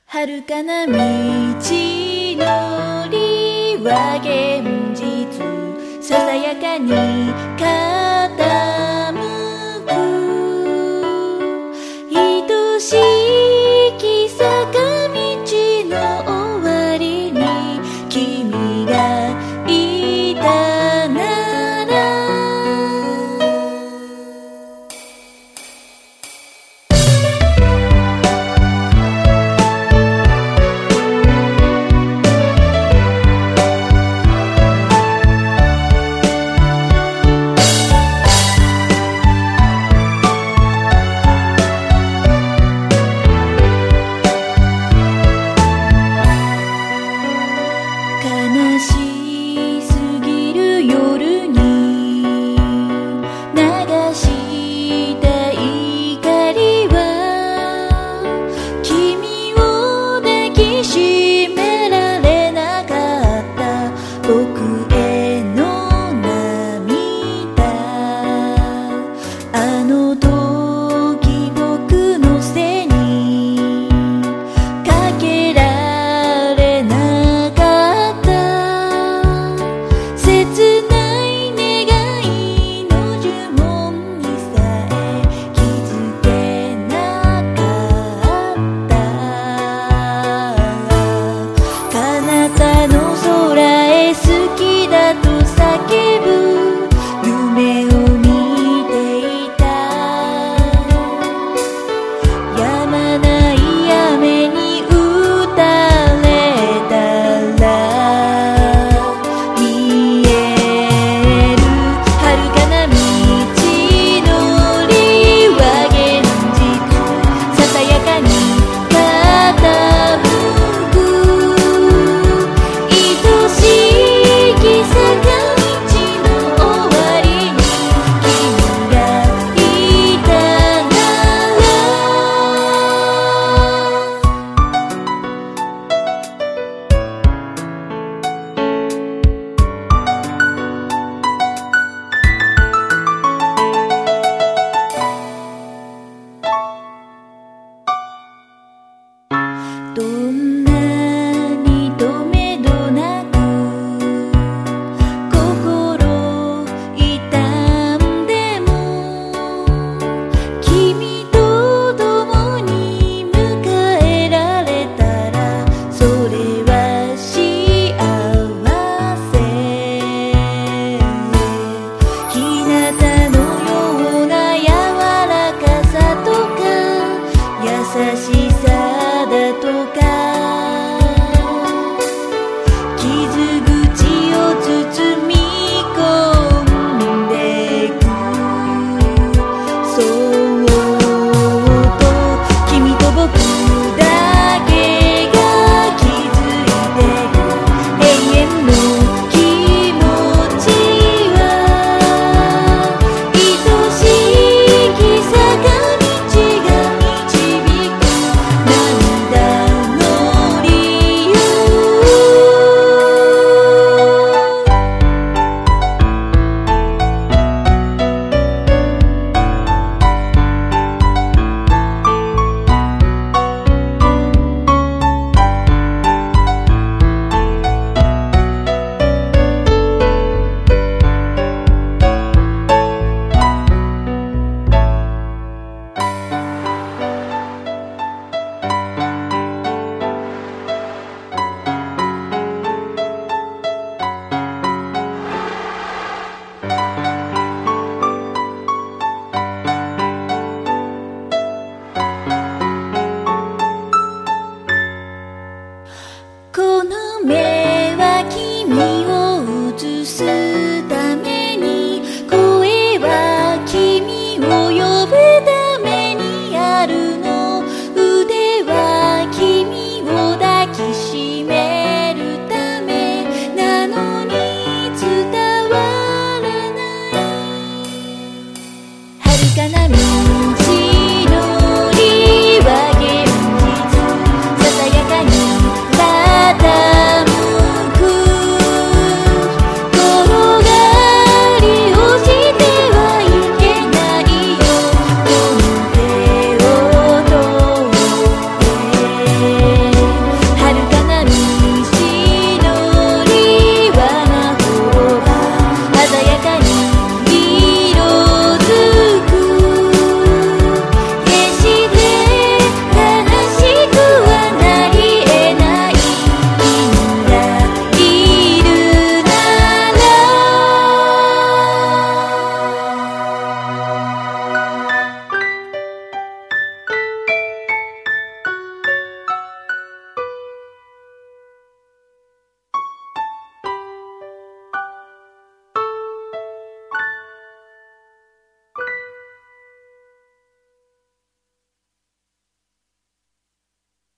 遥かな道のりは現実、ささやかに傾く愛しき坂道の終わりに君がいたなら、悲しすぎる夜に流した怒りは君を抱きしめられなかった僕への涙、あの時僕の背にかけられなかった切ない願いの呪文にさえ気づけなかった。彼方の空へ好きだと叫ぶ夢を見ていた。止まない雨に打たれたら見える遥かな道のりは現実、ささやかに傾く愛しき坂道の終わりに君がいたなら、ど